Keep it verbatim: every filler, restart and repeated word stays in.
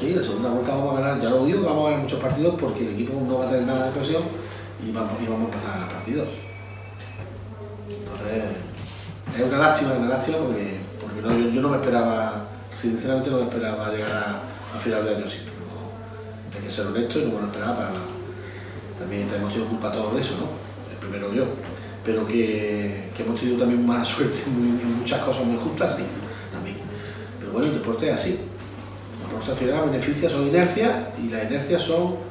sí, la segunda vuelta vamos a ganar, ya lo digo, que vamos a ganar muchos partidos porque el equipo no va a tener nada de presión y vamos, y vamos a empezar a ganar partidos. Entonces, es una lástima, una lástima porque, porque no, yo, yo no me esperaba, sinceramente no me esperaba llegar a, a final de año así. No, hay que ser honesto y no me lo esperaba para nada. También hemos sido culpa todos de eso, ¿no? El primero yo. Pero que, que hemos tenido también mala suerte en muchas cosas muy justas, sí, también. Pero bueno, el deporte es así. Al final las beneficias son inercias y las inercias son